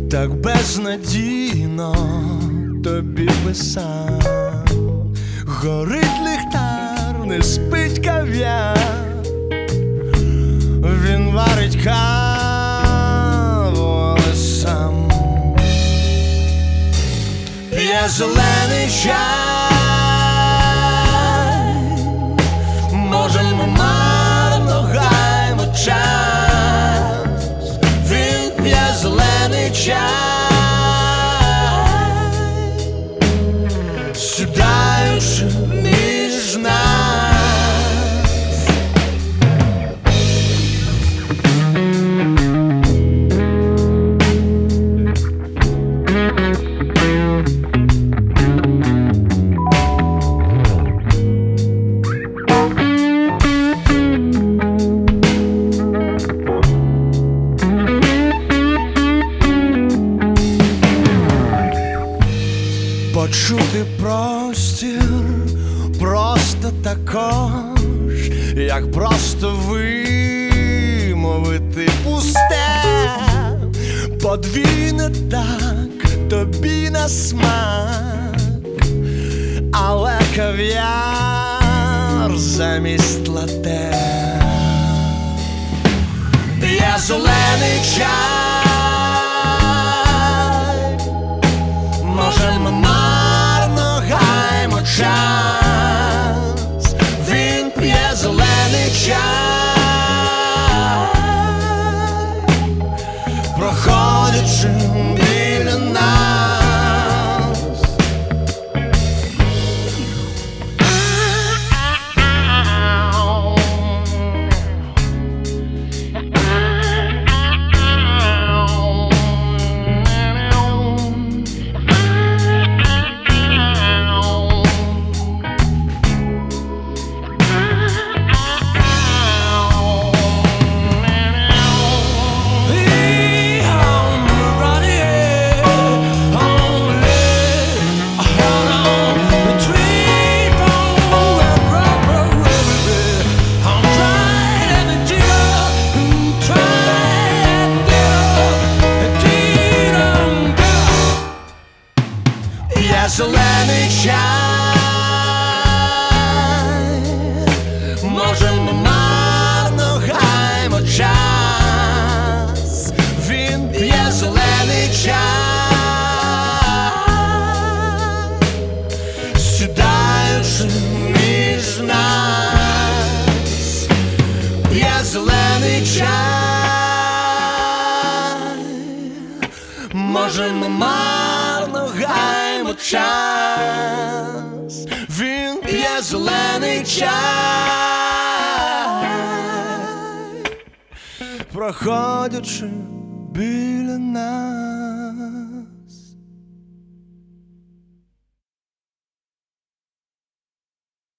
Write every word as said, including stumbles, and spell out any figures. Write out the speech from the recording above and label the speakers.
Speaker 1: Так безнадійно тобі писав, горить ліхтар, не спить кав'яр, він варить каву, але сам п'є зелений чай. Може, ми марно гаймо час, він п'є зелений чай, сідаючи між нас. Почути простір просто також, як просто вимовити пусте. Подвійне так тобі на смак, але кав'яр замість лате п'є зелений чай. Може, ми марно гаймо час, він п'є зелений чай, проходячи біля нас. Зелений чай, може, ми марно гаймо час, він п'є зелений чай, сідаючи між нас, п'є зелений чай, може, ми марно гаймо час, він п'є зелений чай, проходячи біля нас.